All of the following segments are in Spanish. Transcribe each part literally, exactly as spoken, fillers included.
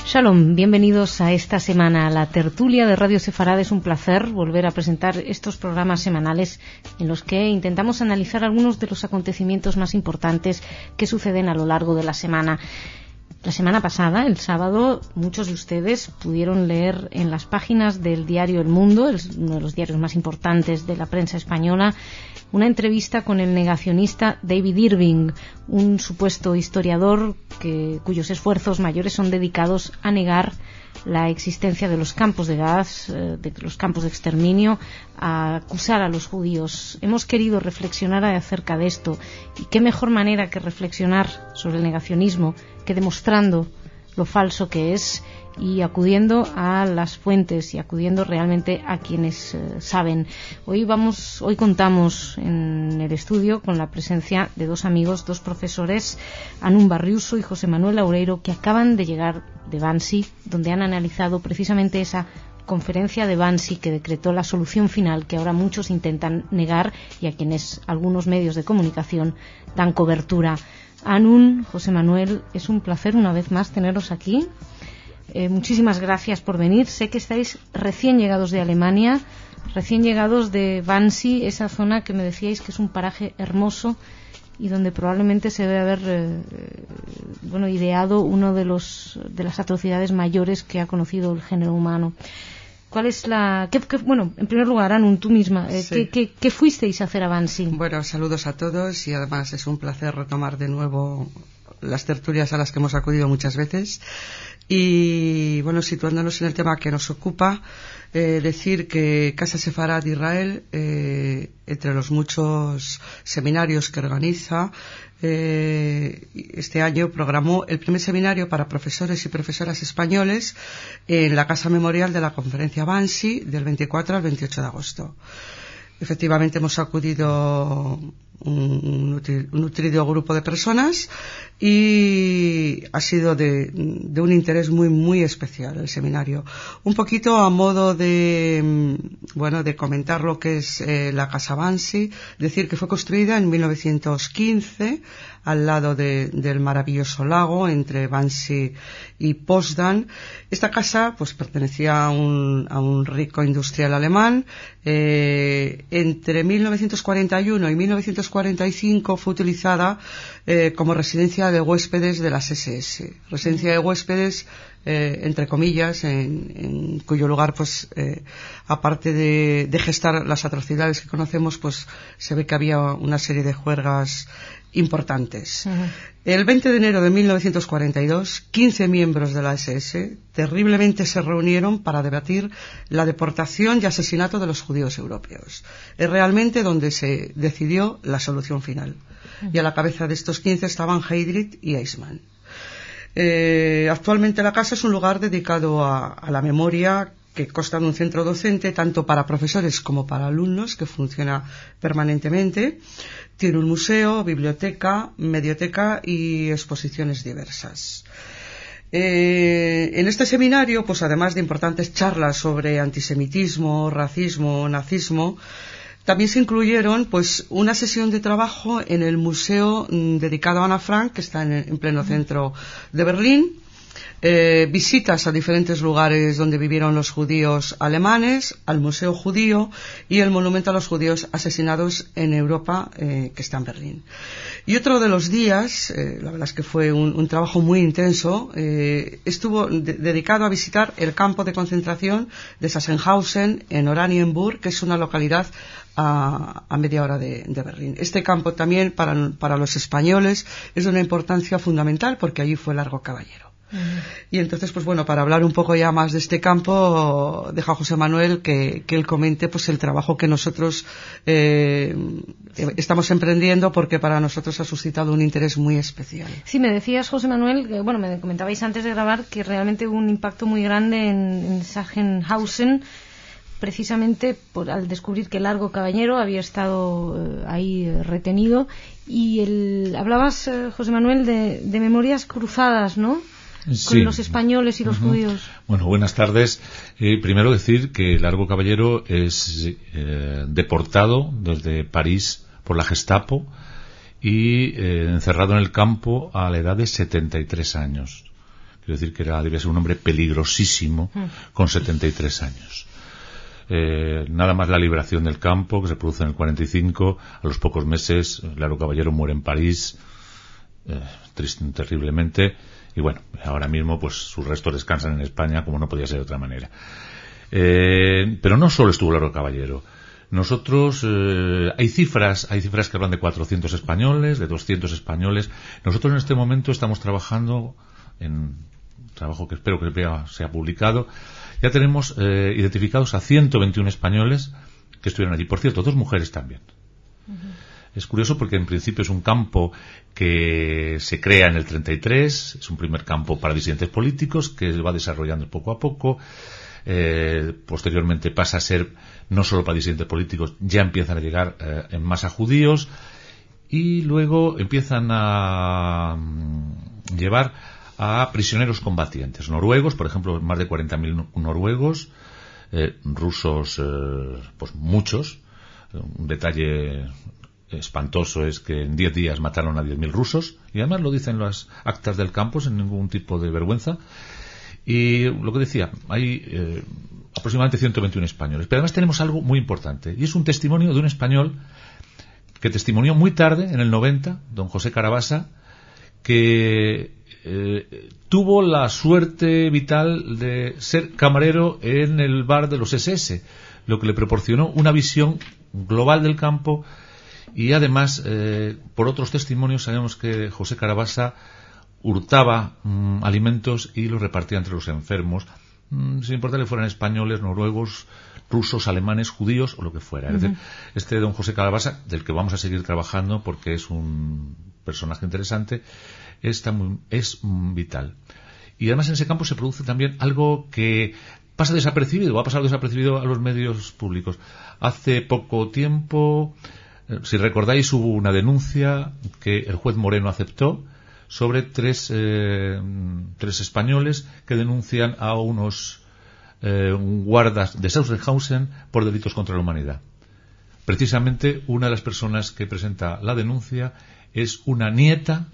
Shalom, bienvenidos a esta semana a la tertulia de Radio Sefarad. Es un placer volver a presentar estos programas semanales en los que intentamos analizar algunos de los acontecimientos más importantes que suceden a lo largo de la semana. La semana pasada, el sábado, muchos de ustedes pudieron leer en las páginas del diario El Mundo, uno de los diarios más importantes de la prensa española, una entrevista con el negacionista David Irving, un supuesto historiador que, cuyos esfuerzos mayores son dedicados a negar la existencia de los campos de gas, de los campos de exterminio, a acusar a los judíos. Hemos querido reflexionar acerca de esto, y qué mejor manera que reflexionar sobre el negacionismo que demostrando lo falso que es y acudiendo a las fuentes y acudiendo realmente a quienes eh, saben. Hoy vamos, hoy contamos en el estudio con la presencia de dos amigos, dos profesores, Anún Barriuso y José Manuel Laureiro, que acaban de llegar de Wannsee, donde han analizado precisamente esa conferencia de Wannsee que decretó la solución final que ahora muchos intentan negar y a quienes algunos medios de comunicación dan cobertura. Anún, José Manuel, es un placer una vez más teneros aquí. Eh, muchísimas gracias por venir. Sé que estáis recién llegados de Alemania, recién llegados de Wannsee, esa zona que me decíais que es un paraje hermoso y donde probablemente se debe haber eh, bueno, ideado uno de los de las atrocidades mayores que ha conocido el género humano. ¿Cuál es la...? ¿Qué, qué, bueno, en primer lugar, Anún, tú misma, eh, sí. ¿qué, qué, ¿qué fuisteis a hacer a Wannsee? Bueno, saludos a todos y además es un placer retomar de nuevo las tertulias a las que hemos acudido muchas veces. Y bueno, situándonos en el tema que nos ocupa, eh, decir que Casa Sefarad de Israel, eh, entre los muchos seminarios que organiza, eh, este año programó el primer seminario para profesores y profesoras españoles en la Casa Memorial de la Conferencia Wannsee del veinticuatro al veintiocho de agosto. Efectivamente hemos acudido un, un nutrido grupo de personas y ha sido de, de un interés muy muy especial el seminario. Un poquito a modo de bueno de comentar lo que es eh, la Casa Wannsee, decir que fue construida en mil novecientos quince al lado de, del maravilloso lago entre Wannsee y Potsdam. Esta casa pues pertenecía a un, a un rico industrial alemán. Eh, entre mil novecientos cuarenta y uno y mil novecientos cuarenta y cinco fue utilizada eh, como residencia de huéspedes de las ese ese, residencia de huéspedes eh, entre comillas, en, en cuyo lugar pues eh, aparte de, de gestar las atrocidades que conocemos, pues se ve que había una serie de juergas importantes. Uh-huh. El veinte de enero de mil novecientos cuarenta y dos, quince miembros de la ese ese terriblemente se reunieron para debatir la deportación y asesinato de los judíos europeos. Es realmente donde se decidió la solución final. Uh-huh. Y a la cabeza de estos quince estaban Heydrich y Eichmann. Eh, actualmente la casa es un lugar dedicado a, a la memoria, que consta de un centro docente tanto para profesores como para alumnos, que funciona permanentemente. Tiene un museo, biblioteca, medioteca y exposiciones diversas. Eh, en este seminario, pues además de importantes charlas sobre antisemitismo, racismo, nazismo, también se incluyeron pues una sesión de trabajo en el museo mm, dedicado a Ana Frank, que está en, en pleno centro de Berlín. Eh, visitas a diferentes lugares donde vivieron los judíos alemanes, al Museo Judío y el monumento a los judíos asesinados en Europa, eh, que está en Berlín. Y otro de los días, eh, la verdad es que fue un, un trabajo muy intenso, eh, estuvo de, dedicado a visitar el campo de concentración de Sachsenhausen en Oranienburg, que es una localidad a, a media hora de, de Berlín. Este campo también para, para los españoles es de una importancia fundamental porque allí fue Largo Caballero. Uh-huh. Y entonces, pues bueno, para hablar un poco ya más de este campo, deja a José Manuel que, que él comente pues el trabajo que nosotros eh, estamos emprendiendo, porque para nosotros ha suscitado un interés muy especial. Sí, me decías, José Manuel, que, bueno, me comentabais antes de grabar que realmente hubo un impacto muy grande en, en Sachsenhausen, precisamente por, al descubrir que Largo Caballero había estado eh, ahí eh, retenido. Y el, hablabas, eh, José Manuel, de, de memorias cruzadas, ¿no? Sí. Con los españoles y los uh-huh. judíos. Bueno, buenas tardes. Eh, primero decir que Largo Caballero es eh, deportado desde París por la Gestapo y eh, encerrado en el campo a la edad de setenta y tres años. Quiero decir que era, debía ser un hombre peligrosísimo con setenta y tres años. Eh, nada más la liberación del campo, que se produce en el cuarenta y cinco, a los pocos meses, Laro Caballero muere en París, eh, triste, terriblemente, y bueno, ahora mismo pues sus restos descansan en España, como no podía ser de otra manera. Eh, pero no solo estuvo Laro Caballero. Nosotros, eh, hay cifras, hay cifras que hablan de cuatrocientos españoles, de doscientos españoles. Nosotros en este momento estamos trabajando en un trabajo que espero que sea publicado. Ya tenemos eh, identificados a ciento veintiuno españoles que estuvieron allí. Por cierto, dos mujeres también. Uh-huh. Es curioso porque en principio es un campo que se crea en el treinta y tres, es un primer campo para disidentes políticos que se va desarrollando poco a poco. Eh, posteriormente pasa a ser no solo para disidentes políticos, ya empiezan a llegar eh, en masa judíos y luego empiezan a mm, llevar a prisioneros combatientes noruegos, por ejemplo, más de cuarenta mil noruegos, eh, rusos, eh, pues muchos. Un detalle espantoso es que en diez días mataron a diez mil rusos, y además lo dicen las actas del campo sin ningún tipo de vergüenza. Y lo que decía, hay eh, aproximadamente ciento veintiuno españoles. Pero además tenemos algo muy importante, y es un testimonio de un español que testimonió muy tarde, en el noventa, don José Carabasa, que Eh, tuvo la suerte vital de ser camarero en el bar de los ese ese, lo que le proporcionó una visión global del campo, y además eh, por otros testimonios sabemos que José Carabasa hurtaba mmm, alimentos y los repartía entre los enfermos, mmm, sin importar que fueran españoles, noruegos, rusos, alemanes, judíos o lo que fuera. Uh-huh. Es decir, este don José Carabasa, del que vamos a seguir trabajando porque es un personaje interesante, Está muy, es mm, vital. Y además en ese campo se produce también algo que pasa desapercibido, va a pasar desapercibido a los medios públicos. Hace poco tiempo, eh, si recordáis, hubo una denuncia que el juez Moreno aceptó sobre tres, eh, tres españoles que denuncian a unos eh, guardas de Sachsenhausen por delitos contra la humanidad. Precisamente una de las personas que presenta la denuncia es una nieta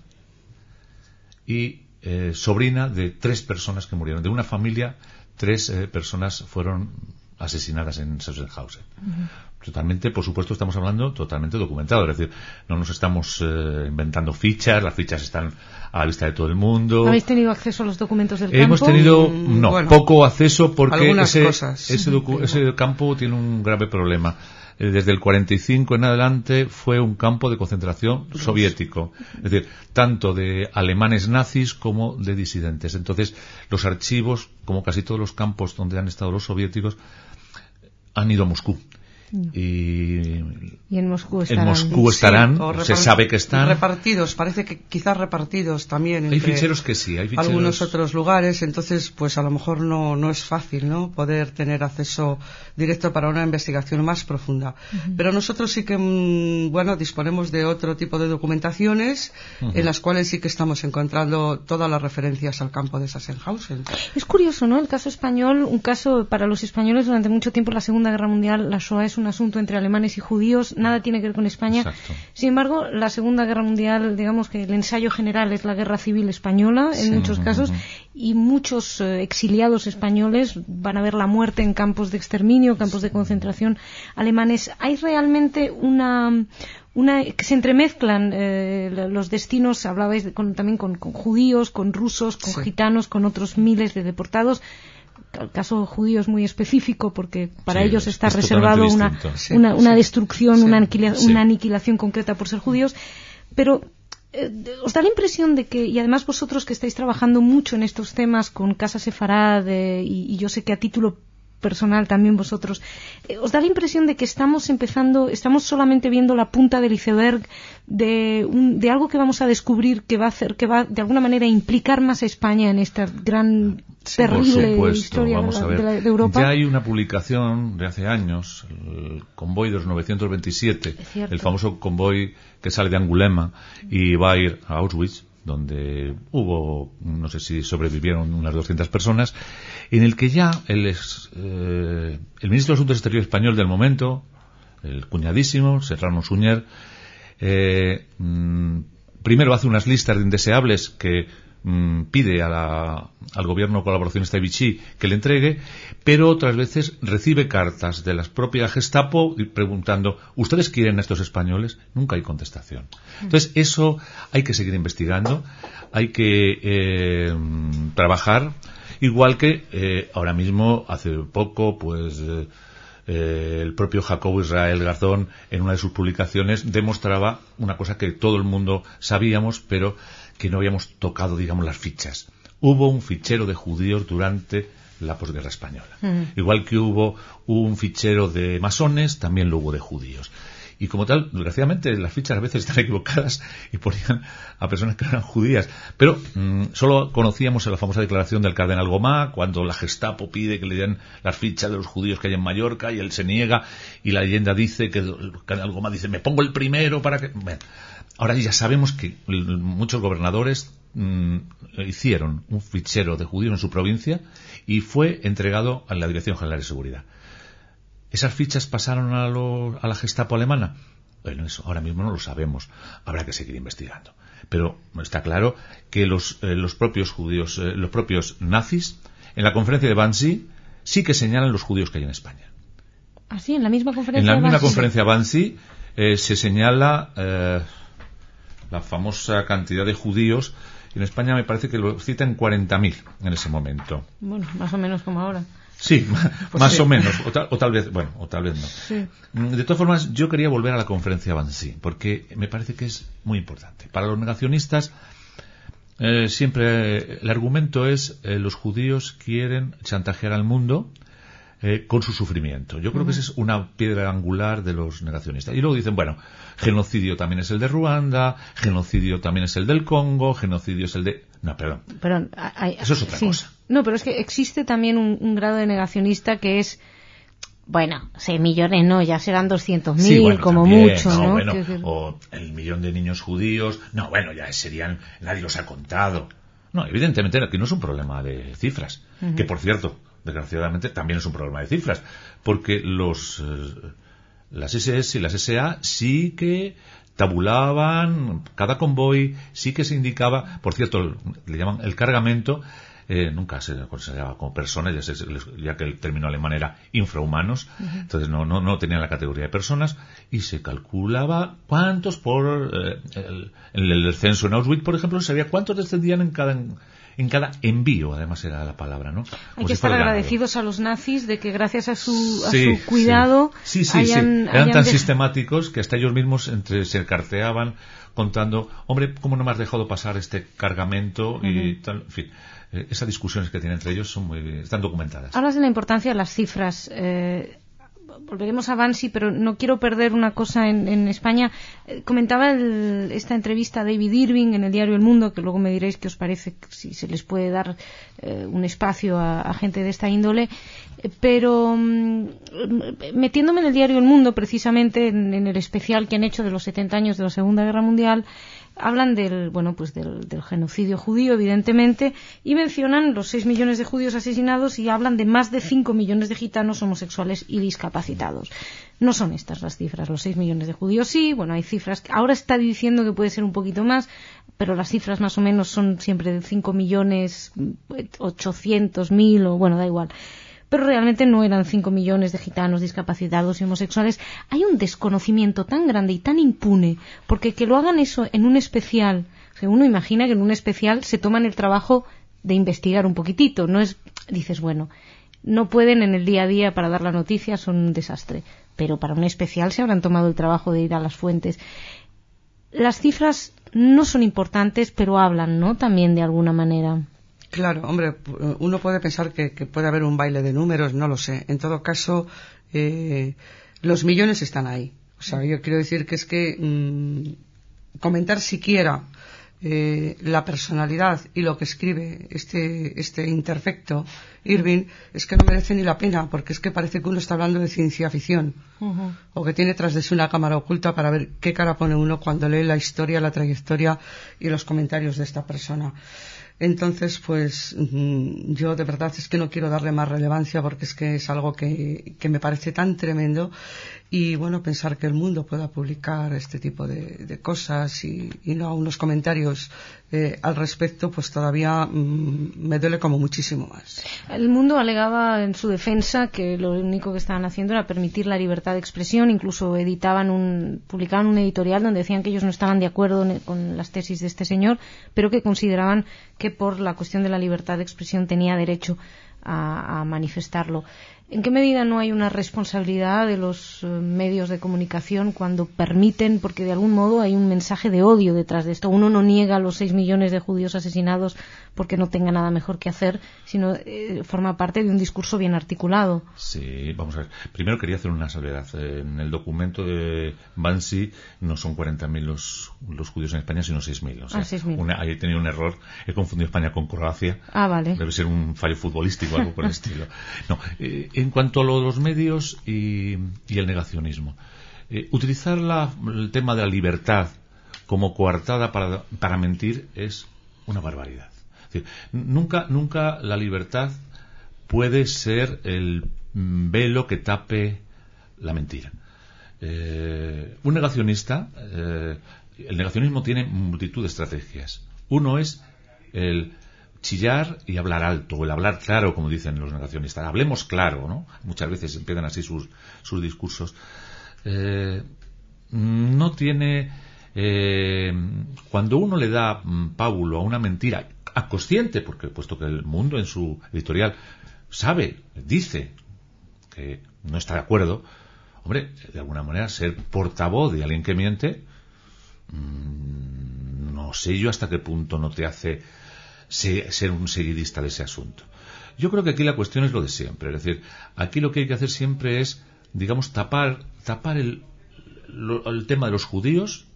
y eh, sobrina de tres personas que murieron. De una familia, tres eh, personas fueron asesinadas en Sachsenhausen. Uh-huh. Totalmente, por supuesto, estamos hablando totalmente documentado. Es decir, no nos estamos eh, inventando fichas, las fichas están a la vista de todo el mundo. ¿Habéis tenido acceso a los documentos del Hemos campo? Hemos tenido, no, bueno, poco acceso porque ese, cosas. ese, docu- ese campo tiene un grave problema. Desde el cuarenta y cinco en adelante fue un campo de concentración soviético, es decir, tanto de alemanes nazis como de disidentes. Entonces, los archivos, como casi todos los campos donde han estado los soviéticos, han ido a Moscú. No. Y, y en Moscú estarán, en Moscú estarán sí, se sabe que están repartidos, parece que quizás repartidos también hay entre ficheros que sí, hay ficheros... algunos otros lugares, entonces pues a lo mejor no, no es fácil, ¿no?, poder tener acceso directo para una investigación más profunda. Uh-huh. Pero nosotros sí que, bueno, disponemos de otro tipo de documentaciones uh-huh. en las cuales sí que estamos encontrando todas las referencias al campo de Sachsenhausen. Es curioso, ¿no?, el caso español, un caso para los españoles durante mucho tiempo, la Segunda Guerra Mundial, la Shoah es un asunto entre alemanes y judíos, nada tiene que ver con España. Exacto. Sin embargo, la Segunda Guerra Mundial, digamos que el ensayo general es la guerra civil española, en sí. muchos casos, y muchos eh, exiliados españoles van a ver la muerte en campos de exterminio, campos de concentración alemanes. Hay realmente una... Una, que se entremezclan eh, los destinos, hablabais de, con, también con, con judíos, con rusos, con sí. gitanos, con otros miles de deportados. El caso judío es muy específico porque para sí, ellos está reservado una, sí, una, una sí, destrucción, sí, una, aniquila, sí. una aniquilación concreta por ser judíos. Pero eh, os da la impresión de que, y además vosotros que estáis trabajando mucho en estos temas con Casa Sefarad, eh, y, y yo sé que a título personal también vosotros, eh, os da la impresión de que estamos empezando, estamos solamente viendo la punta del iceberg de, un, de algo que vamos a descubrir que va a hacer, que va de alguna manera a implicar más a España en esta gran, sí, terrible historia vamos de, la, a ver. de, la, de Europa. Ya hay una publicación de hace años, el convoy de los novecientos veintisiete, el famoso convoy que sale de Angulema y va a ir a Auschwitz, donde hubo, no sé si sobrevivieron unas doscientas personas, en el que ya el, ex, eh, el ministro de Asuntos Exteriores español del momento, el cuñadísimo, Serrano Suñer, eh, mmm, primero hace unas listas de indeseables que mmm, pide a la, al gobierno colaboracionista de Vichy que le entregue, pero otras veces recibe cartas de la propia Gestapo preguntando, ¿ustedes quieren a estos españoles? Nunca hay contestación. Entonces, eso hay que seguir investigando, hay que eh, trabajar, igual que eh, ahora mismo, hace poco, pues... Eh, Eh, el propio Jacobo Israel Garzón, en una de sus publicaciones, demostraba una cosa que todo el mundo sabíamos, pero que no habíamos tocado, digamos, las fichas. Hubo un fichero de judíos durante la posguerra española. Mm. Igual que hubo un fichero de masones, también lo hubo de judíos. Y como tal, desgraciadamente, las fichas a veces están equivocadas y ponían a personas que eran judías. Pero mmm, solo conocíamos la famosa declaración del cardenal Gomá, cuando la Gestapo pide que le den las fichas de los judíos que hay en Mallorca, y él se niega, y la leyenda dice que el cardenal Gomá dice, me pongo el primero para que... Bueno, ahora ya sabemos que muchos gobernadores mmm, hicieron un fichero de judíos en su provincia y fue entregado a la Dirección General de Seguridad. ¿Esas fichas pasaron a, lo, a la Gestapo alemana? Bueno, eso ahora mismo no lo sabemos. Habrá que seguir investigando. Pero está claro que los, eh, los propios judíos, eh, los propios nazis, en la conferencia de Wannsee, sí que señalan los judíos que hay en España. ¿Ah, sí? ¿En la misma conferencia En la de misma Wannsee? conferencia de Wannsee eh, se señala eh, la famosa cantidad de judíos. En España me parece que lo citan cuarenta mil en ese momento. Bueno, más o menos como ahora. Sí, pues más sí. o menos, o tal, o tal vez, bueno, o tal vez no. Sí. De todas formas, yo quería volver a la conferencia de Wannsee, porque me parece que es muy importante. Para los negacionistas, eh, siempre el argumento es eh, los judíos quieren chantajear al mundo eh, con su sufrimiento. Yo creo uh-huh. que esa es una piedra angular de los negacionistas. Y luego dicen, bueno, genocidio también es el de Ruanda, genocidio también es el del Congo, genocidio es el de... No, perdón. Pero hay, eso es otra sí. cosa. No, pero es que existe también un, un grado de negacionista que es, bueno, seis millones no, ya serán doscientos mil, sí, bueno, como también, mucho, ¿no? ¿no? Bueno, que... O el millón de niños judíos, no, bueno, ya serían, nadie los ha contado. No, evidentemente aquí no es un problema de cifras, uh-huh. que por cierto, desgraciadamente también es un problema de cifras, porque los eh, las ese ese y las ese a sí que tabulaban cada convoy, sí que se indicaba, por cierto, le llaman el cargamento, eh, nunca se consideraba como personas, ya, se, ya que el término alemán era infrahumanos, uh-huh. entonces no, no, no tenían la categoría de personas, y se calculaba cuántos por eh, el, el, el descenso en Auschwitz, por ejemplo, se sabía cuántos descendían en cada en, en cada envío, además era la palabra, ¿no? Como Hay que si estar agradecidos a los nazis de que gracias a su, a sí, su cuidado sí, sí, sí, hayan, sí. eran hayan tan de... sistemáticos que hasta ellos mismos entre, se carteaban contando, hombre, ¿cómo no me has dejado pasar este cargamento? Uh-huh. Y tal, en fin, eh, esas discusiones que tienen entre ellos son muy, están documentadas. Hablas de la importancia de las cifras. Eh, volveremos a Wannsee, pero no quiero perder una cosa en, en España. Eh, comentaba el, esta entrevista a David Irving en el diario El Mundo, que luego me diréis qué os parece, si se les puede dar eh, un espacio a, a gente de esta índole. Eh, pero mm, metiéndome en el diario El Mundo, precisamente en, en el especial que han hecho de los setenta años de la Segunda Guerra Mundial, hablan del, bueno, pues del, del genocidio judío, evidentemente, y mencionan los seis millones de judíos asesinados y hablan de más de cinco millones de gitanos homosexuales y discapacitados. No son estas las cifras, los seis millones de judíos sí, bueno, hay cifras, ahora está diciendo que puede ser un poquito más, pero las cifras más o menos son siempre de cinco millones ochocientos mil, o bueno, da igual. Pero realmente no eran cinco millones de gitanos discapacitados y homosexuales. Hay un desconocimiento tan grande y tan impune, porque que lo hagan eso en un especial, o sea, uno imagina que en un especial se toman el trabajo de investigar un poquitito, no es, dices, bueno, no pueden en el día a día para dar la noticia, son un desastre, pero para un especial se habrán tomado el trabajo de ir a las fuentes. Las cifras no son importantes, pero hablan, ¿no?, también de alguna manera. Claro, hombre, uno puede pensar que, que puede haber un baile de números, no lo sé. En todo caso, eh, los millones están ahí. O sea, yo quiero decir que es que mmm, comentar siquiera eh, la personalidad y lo que escribe este, este interfecto, Irving, es que no merece ni la pena, porque es que parece que uno está hablando de ciencia ficción. Uh-huh. O que tiene tras de sí una cámara oculta para ver qué cara pone uno cuando lee la historia, la trayectoria y los comentarios de esta persona. Entonces, pues yo de verdad es que no quiero darle más relevancia porque es que es algo que, que me parece tan tremendo. Y bueno, pensar que el mundo pueda publicar este tipo de, de cosas y, y no unos comentarios eh, al respecto, pues todavía mmm, me duele como muchísimo más. El mundo alegaba en su defensa que lo único que estaban haciendo era permitir la libertad de expresión. Incluso editaban un, publicaban un editorial donde decían que ellos no estaban de acuerdo con las tesis de este señor, pero que consideraban que por la cuestión de la libertad de expresión tenía derecho a, a manifestarlo. ¿En qué medida no hay una responsabilidad de los eh, medios de comunicación cuando permiten, porque de algún modo hay un mensaje de odio detrás de esto? Uno no niega los seis millones de judíos asesinados porque no tenga nada mejor que hacer, sino eh, forma parte de un discurso bien articulado. Sí, vamos a ver. Primero quería hacer una salvedad. En el documento de Bansi no son cuarenta mil los, los judíos en España, sino seis mil. O sea, ah, seis mil. Una, ahí he tenido un error. He confundido España con Croacia. Ah, vale. Debe ser un fallo futbolístico o algo por el estilo. No, eh, en cuanto a lo de los medios y, y el negacionismo, eh, utilizar la, el tema de la libertad como coartada para, para mentir es una barbaridad. Es decir, nunca, nunca la libertad puede ser el velo que tape la mentira. Eh, un negacionista, eh, el negacionismo tiene multitud de estrategias. Uno es el chillar y hablar alto, o el hablar claro, como dicen los negacionistas. Hablemos claro, ¿no? Muchas veces empiezan así sus, sus discursos. Eh, no tiene... Eh, cuando uno le da mm, pábulo a una mentira, a consciente, porque puesto que el Mundo en su editorial sabe, dice que no está de acuerdo, hombre, de alguna manera ser portavoz de alguien que miente, mmm, no sé yo hasta qué punto no te hace ser un seguidista de ese asunto. Yo creo que aquí la cuestión es lo de siempre, es decir, aquí lo que hay que hacer siempre es, digamos, tapar tapar el, lo, el tema de los judíos,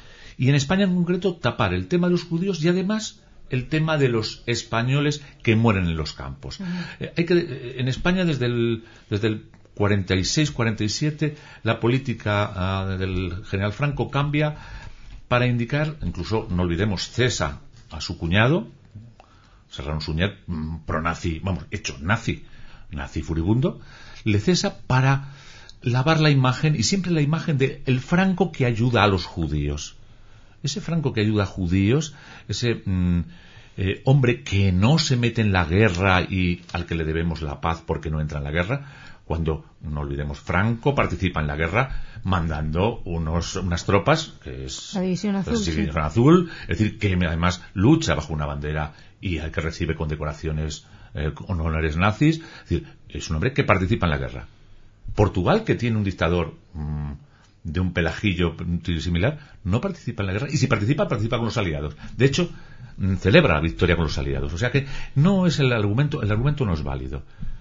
y en España en concreto tapar el tema de los judíos y además el tema de los españoles que mueren en los campos. Uh-huh. Eh, hay que, en España desde el, desde el cuarenta y seis cuarenta y siete la política uh, del general Franco cambia para indicar, incluso no olvidemos, cesa a su cuñado, Serrano Suñer, pro-nazi, vamos, hecho nazi, nazi furibundo, le cesa para lavar la imagen, y siempre la imagen de el Franco que ayuda a los judíos. Ese Franco que ayuda a judíos, ese mm, eh, hombre que no se mete en la guerra y al que le debemos la paz porque no entra en la guerra, cuando, no olvidemos, Franco participa en la guerra mandando unos, unas tropas, que es la División Azul, la División Azul, es decir, que además lucha bajo una bandera y al que recibe condecoraciones eh, con honores nazis. Es decir, es un hombre que participa en la guerra. Portugal, que tiene un dictador mmm, de un pelajillo similar, no participa en la guerra, y si participa, participa con los aliados. De hecho, mmm, celebra la victoria con los aliados. O sea que no es el argumento, el argumento no es válido.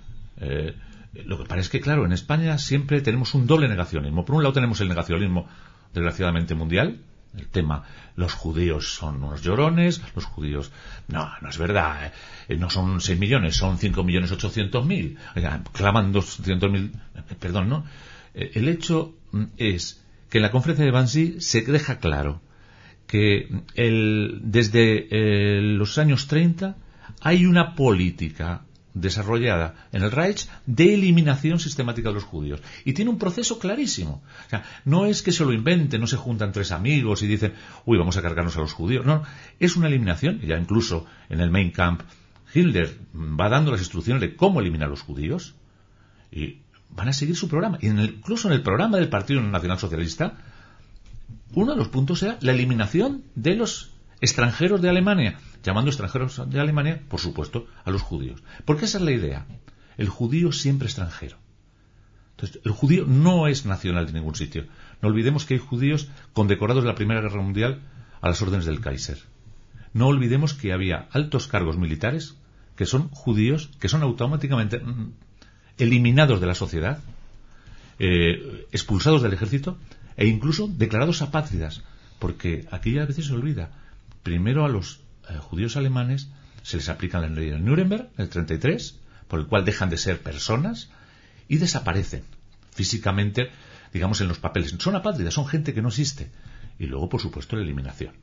Eh, lo que pasa es que, claro, en España siempre tenemos un doble negacionismo. Por un lado tenemos el negacionismo, desgraciadamente, mundial. El tema, los judíos son unos llorones, los judíos, no, no es verdad, eh, no son seis millones, son cinco millones ochocientos mil, claman doscientos mil, perdón, ¿no? Eh, el hecho es que en la conferencia de Bansi se deja claro que el, desde eh, los años treinta hay una política desarrollada en el Reich de eliminación sistemática de los judíos, y tiene un proceso clarísimo. O sea, no es que se lo inventen, no se juntan tres amigos y dicen, uy, vamos a cargarnos a los judíos. No, es una eliminación. Ya incluso en el Mein Kampf Hitler va dando las instrucciones de cómo eliminar a los judíos, y van a seguir su programa. Y en el, incluso en el programa del Partido Nacional Socialista, uno de los puntos era la eliminación de los extranjeros de Alemania, llamando extranjeros de Alemania, por supuesto, a los judíos. Porque esa es la idea. El judío siempre extranjero. Entonces, el judío no es nacional de ningún sitio. No olvidemos que hay judíos condecorados de la Primera Guerra Mundial a las órdenes del Kaiser. No olvidemos que había altos cargos militares que son judíos, que son automáticamente mm, eliminados de la sociedad, eh, expulsados del ejército e incluso declarados apátridas. Porque aquí a veces se olvida. Primero a los eh, judíos alemanes se les aplica la ley de Nuremberg, el treinta y tres, por el cual dejan de ser personas y desaparecen físicamente, digamos, en los papeles. Son apátridas, son gente que no existe. Y luego, por supuesto, la eliminación.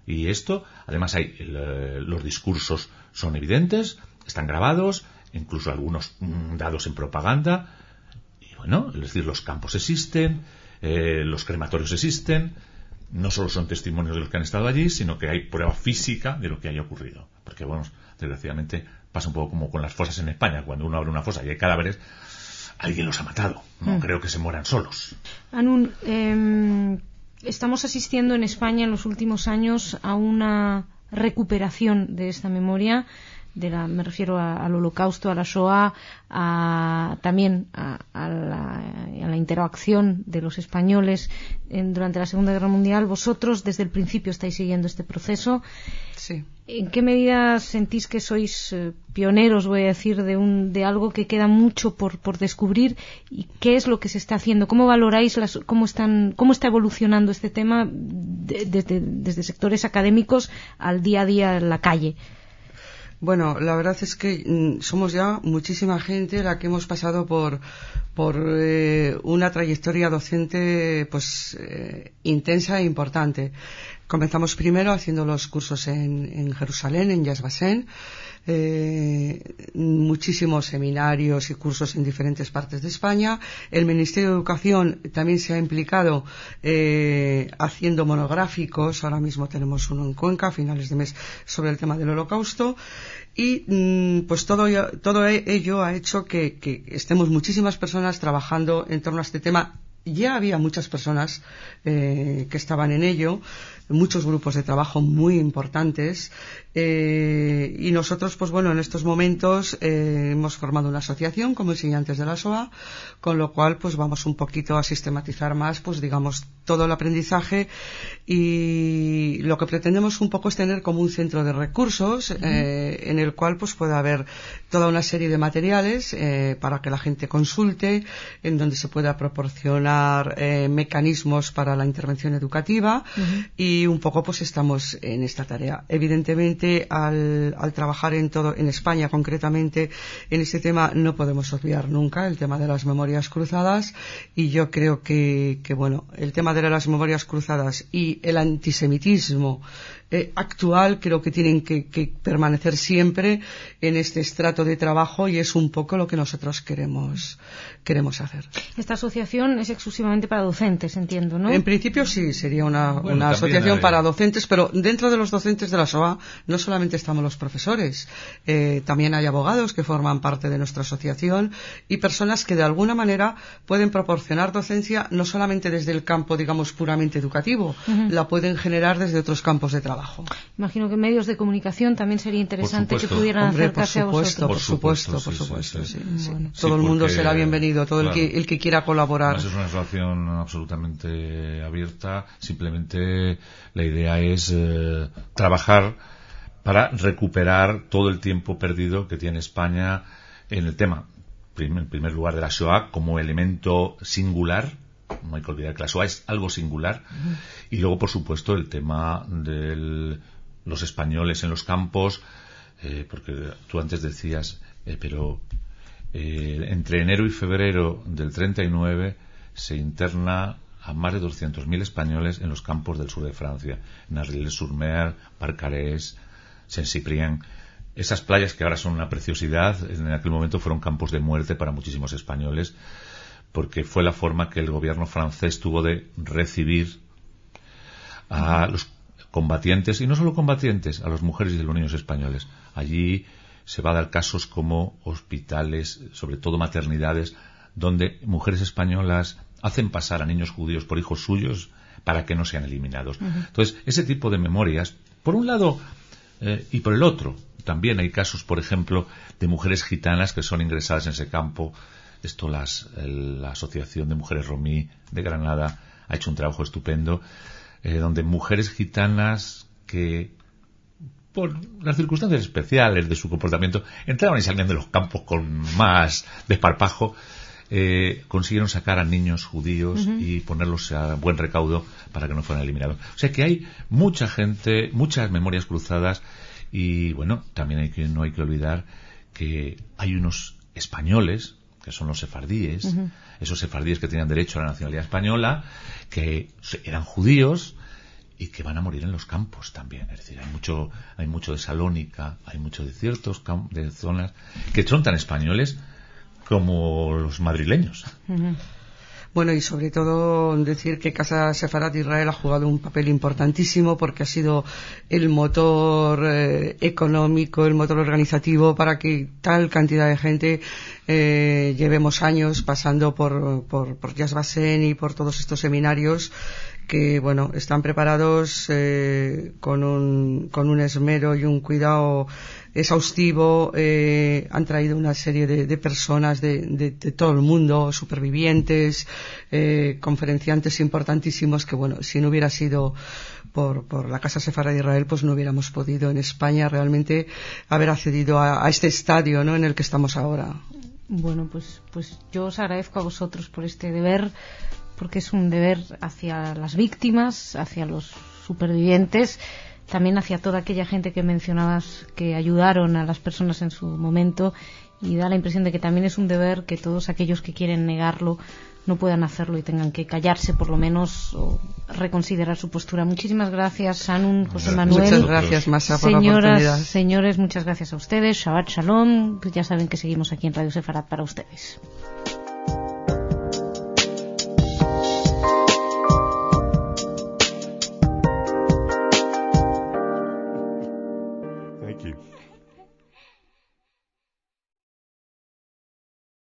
Y esto, además, hay el, los discursos son evidentes, están grabados, incluso algunos mm, dados en propaganda. Y bueno, es decir, los campos existen, eh, los crematorios existen. No solo son testimonios de los que han estado allí, sino que hay prueba física de lo que haya ocurrido. Porque, bueno, desgraciadamente pasa un poco como con las fosas en España. Cuando uno abre una fosa y hay cadáveres, alguien los ha matado. No mm. creo que se mueran solos. Anun, eh, estamos asistiendo en España en los últimos años a una recuperación de esta memoria. De la, me refiero a, al Holocausto, a la Shoah, a, también a, a, la, a la interacción de los españoles en, durante la Segunda Guerra Mundial. Vosotros desde el principio estáis siguiendo este proceso. Sí. ¿En qué medida sentís que sois eh, pioneros, voy a decir, de, un, de algo que queda mucho por, por descubrir? ¿Y qué es lo que se está haciendo? ¿Cómo valoráis las, cómo, están, cómo está evolucionando este tema de, de, de, desde sectores académicos al día a día en la calle? Bueno, la verdad es que mm, somos ya muchísima gente la que hemos pasado por por eh, una trayectoria docente pues eh, intensa e importante. Comenzamos primero haciendo los cursos en, en Jerusalén, en Yad Vashem, eh, muchísimos seminarios y cursos en diferentes partes de España. El Ministerio de Educación también se ha implicado eh, haciendo monográficos. Ahora mismo tenemos uno en Cuenca a finales de mes sobre el tema del Holocausto. Y pues todo, todo ello ha hecho que, que estemos muchísimas personas trabajando en torno a este tema. Ya había muchas personas eh, que estaban en ello, muchos grupos de trabajo muy importantes, eh, y nosotros, pues bueno, en estos momentos eh, hemos formado una asociación como Enseñantes de la Shoah, con lo cual pues vamos un poquito a sistematizar más, pues digamos, todo el aprendizaje, y lo que pretendemos un poco es tener como un centro de recursos uh-huh. eh, en el cual pues pueda haber toda una serie de materiales eh, para que la gente consulte, en donde se pueda proporcionar eh, mecanismos para la intervención educativa uh-huh. y un poco pues estamos en esta tarea. Evidentemente al, al trabajar en todo, en España concretamente en este tema no podemos obviar nunca el tema de las memorias cruzadas, y yo creo que, que bueno, el tema de las memorias cruzadas y el antisemitismo eh, actual creo que tienen que, que permanecer siempre en este estrato de trabajo, y es un poco lo que nosotros queremos queremos hacer. Esta asociación es exclusivamente para docentes, entiendo, ¿no? En principio sí, sería una, bueno, una asociación hay... para docentes, pero dentro de los docentes de la Shoah no solamente estamos los profesores, eh, también hay abogados que forman parte de nuestra asociación y personas que de alguna manera pueden proporcionar docencia no solamente desde el campo, digamos, puramente educativo, uh-huh. la pueden generar desde otros campos de trabajo. Imagino que medios de comunicación también sería interesante que pudieran Hombre, acercarse por supuesto, a por vosotros. supuesto, por sí, supuesto, sí, sí. sí, sí. Bueno. Sí, todo el mundo porque, será bienvenido, todo claro, el, que, el que quiera colaborar. Es una asociación absolutamente abierta, simplemente la idea es eh, trabajar para recuperar todo el tiempo perdido que tiene España en el tema, en primer lugar, de la Shoah como elemento singular. No hay que olvidar que la Shoah es algo singular. Uh-huh. Y luego, por supuesto, el tema de los españoles en los campos, eh, porque tú antes decías, eh, pero eh, entre enero y febrero del treinta y nueve se interna a más de doscientos mil españoles en los campos del sur de Francia, en Arles-sur-Mer, Barcarès, Saint-Cyprien. Esas playas que ahora son una preciosidad, en aquel momento fueron campos de muerte para muchísimos españoles, porque fue la forma que el gobierno francés tuvo de recibir a los combatientes, y no solo combatientes, a las mujeres y a los niños españoles. Allí se va a dar casos como hospitales, sobre todo maternidades, donde mujeres españolas hacen pasar a niños judíos por hijos suyos para que no sean eliminados. Uh-huh. Entonces, ese tipo de memorias, por un lado eh, y por el otro, también hay casos, por ejemplo, de mujeres gitanas que son ingresadas en ese campo. Esto las, el, la Asociación de Mujeres Romí de Granada ha hecho un trabajo estupendo, eh, donde mujeres gitanas que, por las circunstancias especiales de su comportamiento, entraban y salían de los campos con más desparpajo, eh, consiguieron sacar a niños judíos uh-huh. y ponerlos a buen recaudo para que no fueran eliminados. O sea que hay mucha gente, muchas memorias cruzadas, y bueno, también hay que, no hay que olvidar que hay unos españoles, que son los sefardíes, uh-huh. esos sefardíes que tenían derecho a la nacionalidad española, que eran judíos y que van a morir en los campos también. Es decir, hay mucho, hay mucho de Salónica, hay mucho de ciertos camp- de zonas que son tan españoles como los madrileños. Uh-huh. Bueno, y sobre todo decir que Casa Sefarat de Israel ha jugado un papel importantísimo porque ha sido el motor eh, económico, el motor organizativo para que tal cantidad de gente eh, llevemos años pasando por, por, por Yad Vashem y por todos estos seminarios que, bueno, están preparados eh, con un, con un esmero y un cuidado exhaustivo. Eh, han traído una serie de, de personas de, de, de todo el mundo, supervivientes, eh, conferenciantes importantísimos que, bueno, si no hubiera sido por, por la Casa Sefarat de Israel, pues no hubiéramos podido en España realmente haber accedido a, a este estadio, ¿no?, en el que estamos ahora. Bueno, pues, pues yo os agradezco a vosotros por este deber, porque es un deber hacia las víctimas, hacia los supervivientes, también hacia toda aquella gente que mencionabas que ayudaron a las personas en su momento, y da la impresión de que también es un deber que todos aquellos que quieren negarlo no puedan hacerlo y tengan que callarse por lo menos o reconsiderar su postura. Muchísimas gracias, Shanun, José Manuel. Muchas gracias, Masha, por Señoras, la oportunidad. señores, muchas gracias a ustedes. Shabbat Shalom. Pues ya saben que seguimos aquí en Radio Sefarat para ustedes. Thank you.